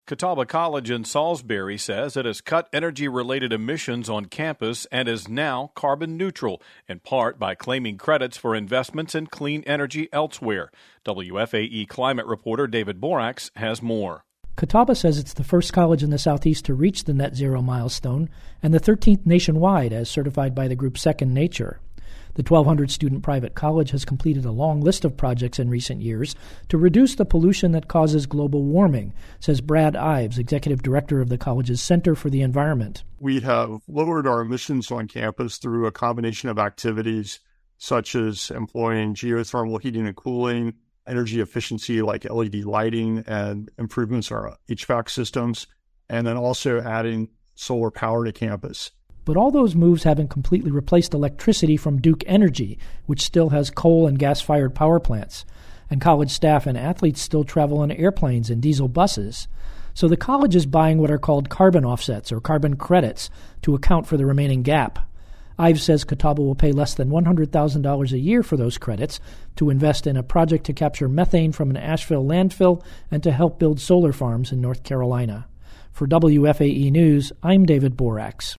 Catawba College in Salisbury says it has cut energy-related emissions on campus and is now carbon neutral, in part by claiming credits for investments in clean energy elsewhere. WFAE climate reporter David Borax has more. Catawba says it's the first college in the Southeast to reach the net zero milestone and the 13th nationwide as certified by the group Second Nature. The 1,200-student private college has completed a long list of projects in recent years to reduce the pollution that causes global warming, says Brad Ives, executive director of the college's Center for the Environment. We have lowered our emissions on campus through a combination of activities such as employing geothermal heating and cooling, energy efficiency like LED lighting, and improvements in our HVAC systems, and then also adding solar power to campus. But all those moves haven't completely replaced electricity from Duke Energy, which still has coal and gas-fired power plants. And college staff and athletes still travel on airplanes and diesel buses. So the college is buying what are called carbon offsets or carbon credits to account for the remaining gap. Ives says Catawba will pay less than $100,000 a year for those credits to invest in a project to capture methane from an Asheville landfill and to help build solar farms in North Carolina. For WFAE News, I'm David Borax.